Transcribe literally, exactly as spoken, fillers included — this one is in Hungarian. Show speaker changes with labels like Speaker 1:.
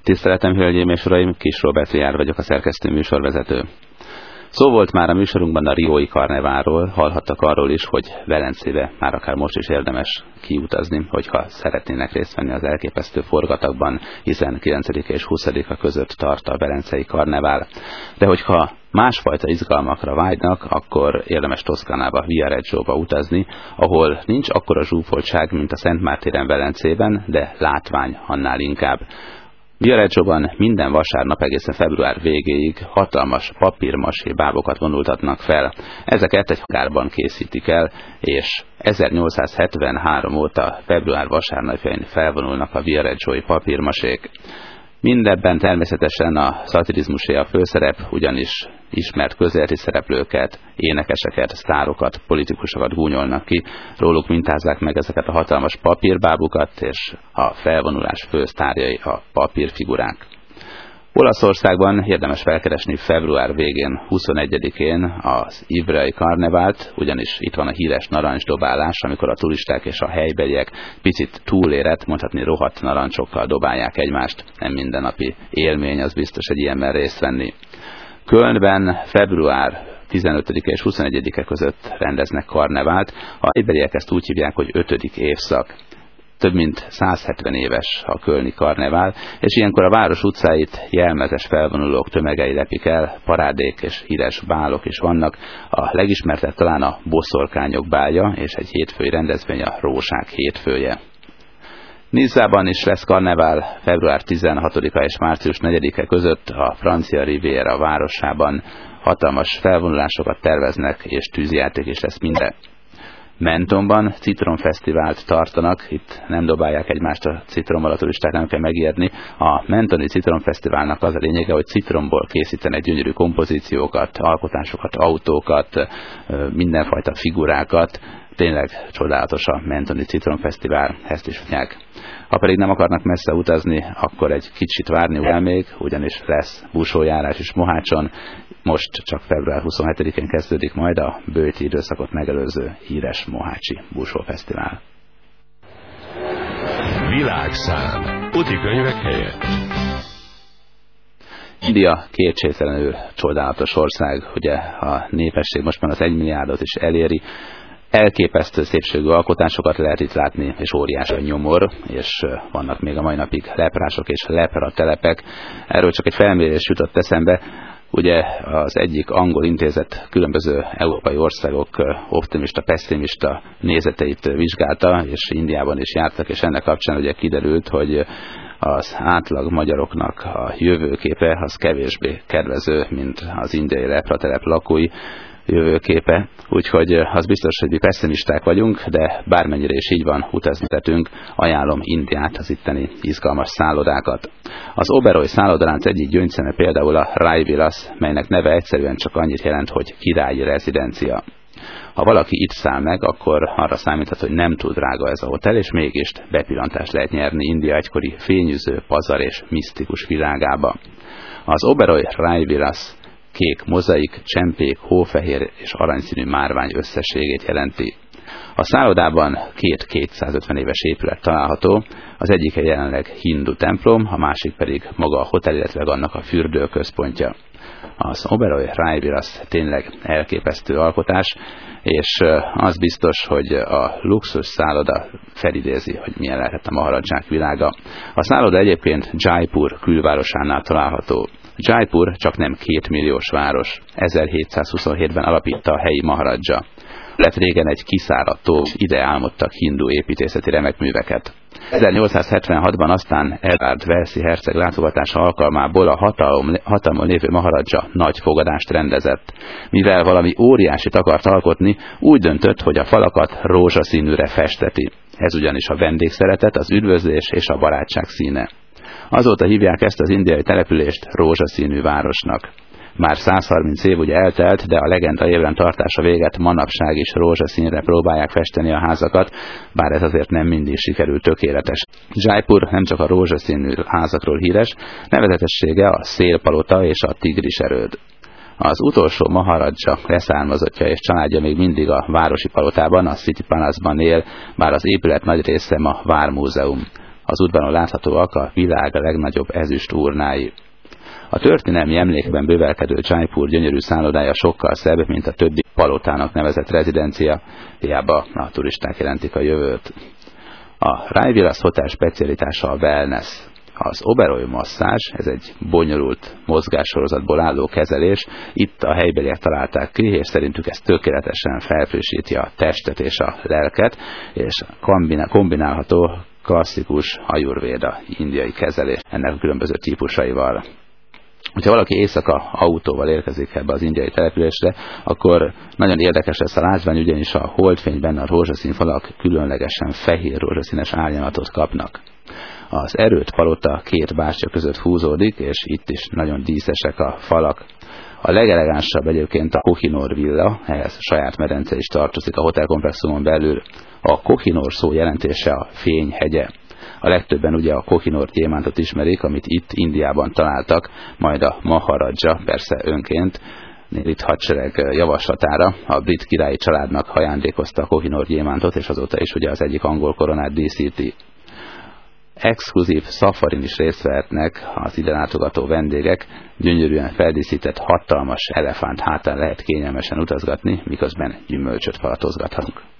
Speaker 1: Tiszteletem, hölgyeim és uraim, Kis Róbert Jár vagyok, a szerkesztő műsorvezető. Szó volt már a műsorunkban a riói karneválról, hallhattak arról is, hogy Velencébe már akár most is érdemes kiutazni, hogyha szeretnének részt venni az elképesztő forgatagban, hiszen kilencedike és huszadika között tart a velencei karnevál. De hogyha másfajta izgalmakra vágynak, akkor érdemes Toszkánába, Viareggióba utazni, ahol nincs akkora zsúfoltság, mint a Szent Mártéren Velencében, de látvány annál inkább. Viareggióban minden vasárnap egészen február végéig hatalmas papírmasé bábokat vonultatnak fel. Ezeket egy kárban készítik el, és ezernyolcszázhetvenhárom óta február vasárnapjain felvonulnak a viareggiói papírmasék. Mindebben természetesen a szatirizmusé a főszerep, ugyanis ismert közéleti szereplőket, énekeseket, sztárokat, politikusokat gúnyolnak ki, róluk mintázzák meg ezeket a hatalmas papírbábukat, és a felvonulás fősztárjai a papírfigurák. Olaszországban érdemes felkeresni február végén, huszonegyedikén az Ivrea-i karnevált, ugyanis itt van a híres narancsdobálás, amikor a turisták és a helybeliek picit túlérett, mondhatni rohadt narancsokkal dobálják egymást. Nem mindennapi élmény, az biztos egy ilyenben részt venni. Kölnben február tizenötödike és huszonegyedike között rendeznek karnevált. A helybeliek ezt úgy hívják, hogy ötödik évszak. Több mint százhetven éves a kölni karnevál, és ilyenkor a város utcáit jelmezes felvonulók tömegei lepik el, parádék és híres bálok is vannak. A legismertebb talán a boszorkányok bálja, és egy hétfői rendezvény a rózsák hétfője. Nizzában is lesz karnevál február tizenhatodika és március negyedike között a francia Riviera városában. Hatalmas felvonulásokat terveznek, és tűzjáték is lesz minden. Mentonban citromfesztivált tartanak, itt nem dobálják egymást a citrommal, a turisták nem kell megijedni. A mentoni citromfesztiválnak az a lényege, hogy citromból készítenek gyönyörű kompozíciókat, alkotásokat, autókat, mindenfajta figurákat. Tényleg csodálatos a mentoni citromfesztivál, ezt is mondják. Ha pedig nem akarnak messze utazni, akkor egy kicsit várni kell még, ugyanis lesz busójárás is Mohácson. Most csak február huszonhetedikén kezdődik majd a bőti időszakot megelőző híres mohácsi busófesztivál.
Speaker 2: Világszám. Úti könyvek helyett.
Speaker 1: India kétségtelenül csodálatos ország, ugye a népesség most már az egymilliárdot is eléri. Elképesztő szépségű alkotásokat lehet itt látni, és óriási a nyomor, és vannak még a mai napig leprások és lepratelepek. Erről csak egy felmérés jutott eszembe. Ugye az egyik angol intézet különböző európai országok optimista, pessimista nézeteit vizsgálta, és Indiában is jártak, és ennek kapcsán ugye kiderült, hogy az átlag magyaroknak a jövőképe az kevésbé kedvező, mint az indiai lepratelep lakói jövőképe. Úgyhogy az biztos, hogy mi pessimisták vagyunk, de bármennyire is így van, utazni tettünk, ajánlom Indiát, az itteni izgalmas szállodákat. Az Oberoi szállodalánc egyik gyöngyszeme például a Raivilas, melynek neve egyszerűen csak annyit jelent, hogy királyi rezidencia. Ha valaki itt száll meg, akkor arra számíthat, hogy nem túl drága ez a hotel, és mégis bepillantást lehet nyerni India egykori fényűző, pazar és misztikus világába. Az Oberoi Raivilas kék mozaik, csempék, hófehér és aranyszínű márvány összességét jelenti. A szállodában két kétszázötven éves épület található, az egyik egy jelenleg hindu templom, a másik pedig maga a hotel, illetve annak a fürdőközpontja. Az Oberoi Raivilas tényleg elképesztő alkotás, és az biztos, hogy a luxus szálloda felidézi, hogy milyen lehetett a maharadzsák világa. A szálloda egyébként Jaipur külvárosánál található. Jaipur csak nem kétmilliós város. ezerhétszázhuszonhétben alapítta a helyi maharadzsa. Lett régen egy kiszáradt tó, ide álmodtak hindu építészeti remekműveket. ezernyolcszázhetvenhatban aztán Edward Walesi herceg látogatása alkalmából a hatalom, hatalmon lévő maharadzsa nagy fogadást rendezett. Mivel valami óriásit akart alkotni, úgy döntött, hogy a falakat rózsaszínűre festeti. Ez ugyanis a vendégszeretet, az üdvözlés és a barátság színe. Azóta hívják ezt az indiai települést rózsaszínű városnak. Már százharminc év ugye eltelt, de a legenda évben tartása véget manapság is rózsaszínre próbálják festeni a házakat, bár ez azért nem mindig sikerül tökéletes. Jaipur nem csak a rózsaszínű házakról híres, nevezetessége a szélpalota és a tigris erőd. Az utolsó maharadzsa leszármazottja és családja még mindig a városi palotában, a City Palace-ban él, bár az épület nagy része ma vármúzeum. Az udvaron láthatóak a világ legnagyobb ezüst urnái. A történelmi emlékben bővelkedő Jaipur gyönyörű szállodája sokkal szebb, mint a többi palotának nevezett rezidencia, hiába a turisták jelentik a jövőt. A Rai Vilas Hotel specialitása a wellness. Az Oberoi masszázs, ez egy bonyolult mozgássorozatból álló kezelés, itt a helybeliek találták ki, és szerintük ez tökéletesen felfrissíti a testet és a lelket, és kombinálható klasszikus ajurvéda indiai kezelés ennek a különböző típusaival. Ha valaki éjszaka autóval érkezik ebbe az indiai településre, akkor nagyon érdekes lesz a látvány, ugyanis a holdfényben a rózsaszín falak különlegesen fehér rózsaszínes árnyalatot kapnak. Az erőt palota két bástya között húzódik, és itt is nagyon díszesek a falak. A legelegánsabb egyébként a Kohinoor villa, ehhez saját medence is tartozik a hotelkomplexumon belül. A Kohinoor szó jelentése a fény hegye. A legtöbben ugye a Kohinoor gyémántot ismerik, amit itt Indiában találtak, majd a Maharaja, persze önként, brit hadsereg javaslatára a brit királyi családnak ajándékozta a Kohinoor gyémántot, és azóta is ugye az egyik angol koronát díszíti. Exkluzív szafarin is részt vehetnek az ide látogató vendégek, gyönyörűen feldíszített hatalmas elefánt hátán lehet kényelmesen utazgatni, miközben gyümölcsöt palatozgathatunk.